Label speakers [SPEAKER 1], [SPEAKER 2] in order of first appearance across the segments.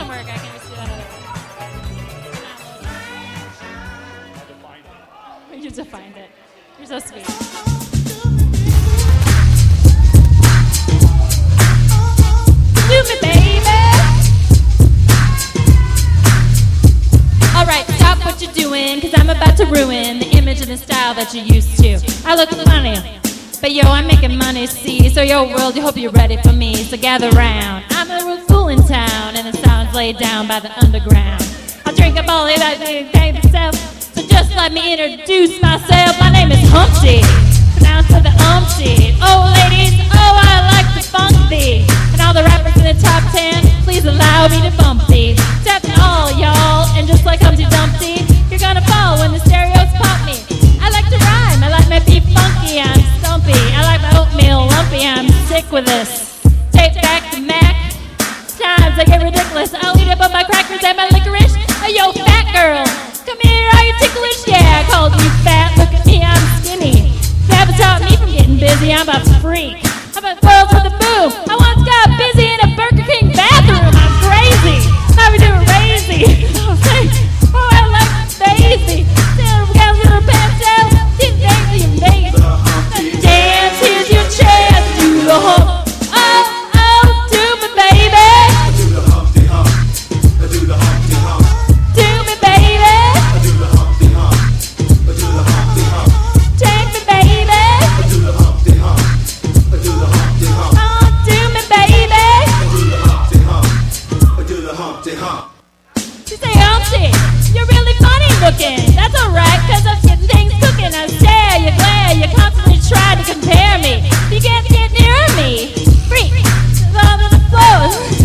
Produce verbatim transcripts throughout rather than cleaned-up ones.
[SPEAKER 1] doesn't work, I can just do that other one. You defined it. You're so sweet. Do me, baby. Alright, stop what you're doing, cause I'm about to ruin the image and the style that you're used to. I look funny, but yo, I'm making money, see? So yo, world, you hope you're ready for me, so gather round. I'm the real fool in town, and the sound's laid down by the underground. I'll drink up all of that thing itself, so just let me introduce myself. My name is Humpty, pronounced with the umpty. Oh, ladies, oh, I like to funk thee. And all the rappers in the top ten, please allow me to bump thee. Stepping all, y'all, and just like Humpty Dumpty, you're gonna fall when the stereos pop me. I like to rhyme, I like my beef funky, I'm stumpy. I like my oatmeal lumpy, I'm sick with this. Take back the Mac, times I get ridiculous. I'll eat up on my crackers and my licorice. Hey, yo, fat girl, come here, are you ticklish? Yeah, I called you fat, look at me, I'm skinny. You haven't stopped me from getting busy, I'm about to freak. I'm about to world with a boom. I once got busy in a Burger King bathroom, I'm crazy. Now we do it crazy. Oh, I like Daisy. Little girls in her pants down, didn't Daisy amazing. Dance, here's your chance, do the hump. Oh, oh, do me, baby.
[SPEAKER 2] I do the Humpty Hump. I do the Humpty Hump.
[SPEAKER 1] Do me, baby.
[SPEAKER 2] I do the Humpty Hump. I do the Humpty Hump.
[SPEAKER 1] Take me, baby.
[SPEAKER 2] I do the Humpty Hump. I do the Humpty Hump.
[SPEAKER 1] Oh, do me, baby.
[SPEAKER 2] I do the Humpty Hump. I do the Humpty Hump.
[SPEAKER 1] You say, Humpty, you're really funny looking. That's alright, cause I'm getting things cooking. I stare, you glare, you constantly try to compare me. You can't get near me. Freak, all on the floor.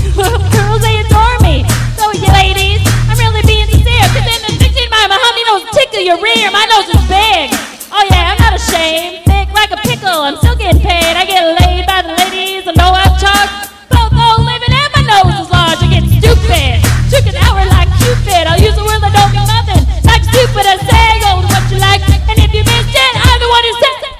[SPEAKER 1] Girls, they adore me. So, you ladies, I'm really being sincere. Cause in the sixteen, my honey nose tickle your rear. My nose is big. Oh yeah, I'm not ashamed. Thick like a pickle, I'm still getting paid. I get laid by the ladies, I know I've charged. Both go living and my nose is large. I get stupid. Took an hour like Cupid. I'll use a word that don't mean nothing. Like stupid, I say, go with what you like. And if you missed it, I'm the one who said it.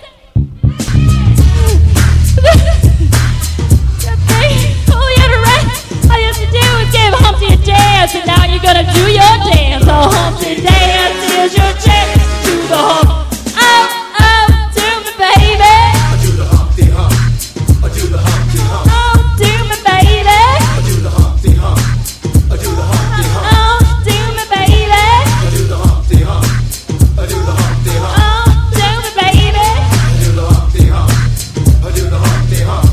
[SPEAKER 1] All you had to write, all you have to do is give Humpty a dance. And now you're gonna do your dance. Oh, Humpty dance is your chance to the hump. Oh, oh, do me, baby.
[SPEAKER 2] I do the Humpty Hump. I do the Humpty Hump.
[SPEAKER 1] Oh, do me, baby.
[SPEAKER 2] I do the Humpty Hump. I do the Humpty Hump.
[SPEAKER 1] Oh, do me, baby.
[SPEAKER 2] I do the Humpty Hump. I do the Humpty Hump.
[SPEAKER 1] Oh, do me, baby.
[SPEAKER 2] I do the Humpty Hump. I do the Humpty Hump.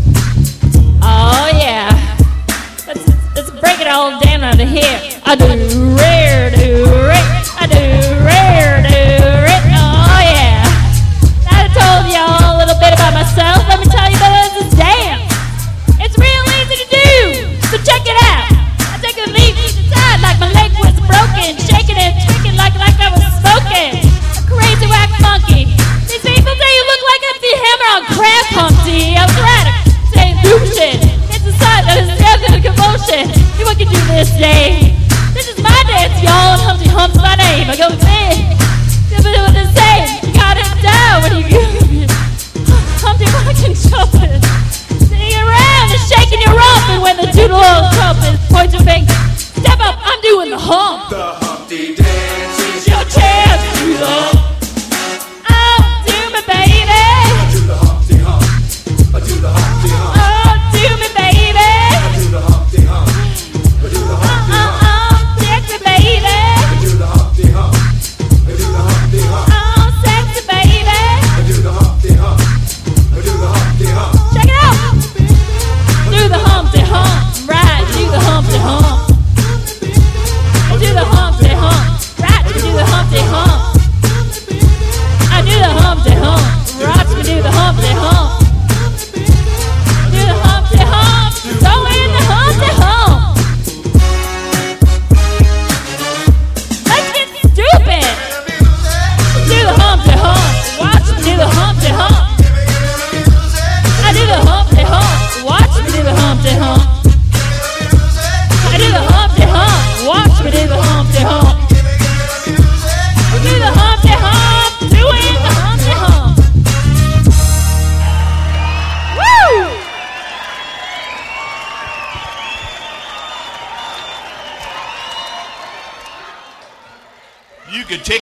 [SPEAKER 1] Oh yeah. Let's let's break it all down out of here. I do rare, do rare, I do rare, do rare. Oh yeah. Now I told y'all a little bit about myself. Let me tell you about this dance. It's real easy to do. So check it out. I take a leap to the side like my leg was broken, shaking and tweaking like like I was smoking. A crazy whack monkey. These people say you look like empty hammer on crack, Humpty. I was right. Saying bullshit. It's a sight that is death and a commotion. You what can do this day? This is my dance, y'all, and Humpty Hump's my name. I go big. You'll be doing the same. You got it down when you give Humpty fucking jumping. Sitting around and shaking your rump, and when the doodle old trumpet points your finger, step up, I'm doing the hump.
[SPEAKER 2] The Humpty dance is
[SPEAKER 1] Your chance to do the hump. Oh, do me, baby.
[SPEAKER 2] I do the Humpty Hump. I do the Humpty Hump.
[SPEAKER 1] Oh, do me, baby.
[SPEAKER 2] I do the Humpty Hump. I do the Humpty
[SPEAKER 1] Uh,
[SPEAKER 2] Hump.
[SPEAKER 1] uh, sexy baby.
[SPEAKER 2] I do the Humpty Hump. I do the Humpty Hump.
[SPEAKER 1] Oh, sexy baby.
[SPEAKER 2] I do the Humpty Hump. I do the Humpty Hump.
[SPEAKER 1] Check it out. Do the Humpty Hump. Right, do the Humpty Hump. Do the Humpty Hump. Right, do the Humpty Hump. I do the Humpty Hump. Right, we do the Humpty Hump. Do the Humpty Hump. Throw in the Humpty Hump. Let's get stupid. Do the Humpty Hump. Watch me do the Humpty Hump. I do the Humpty Hump. Watch me do the Humpty Hump. I do
[SPEAKER 3] You could take